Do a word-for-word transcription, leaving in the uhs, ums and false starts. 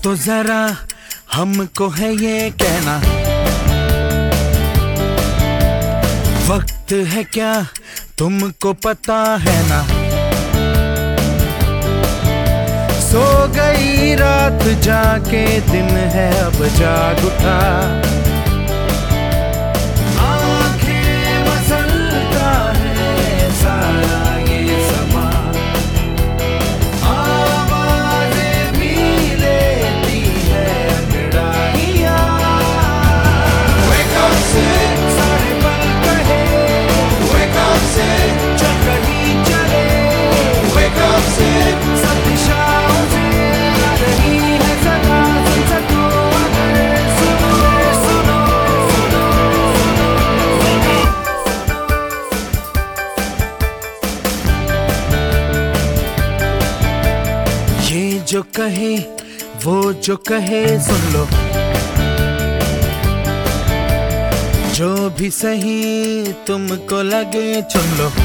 तो जरा हमको है ये कहना, वक्त है क्या तुमको पता है ना। सो गई रात जाके दिन है अब जाग उठा, आंखें मसलता है सारा ये समा, आवाज़ें भी लेती है अंगड़ाइयाँ। Wake up से सारे पल कहे, Wake up से चल कहीं चले, Wake up से सब दिशाओं से आ रही है सदा, सुन सको अगर सुनो सुनो सुनो सुनो। ये जो कहे वो जो कहे सुन लो, जो भी सही तुमको लगे चुन लो।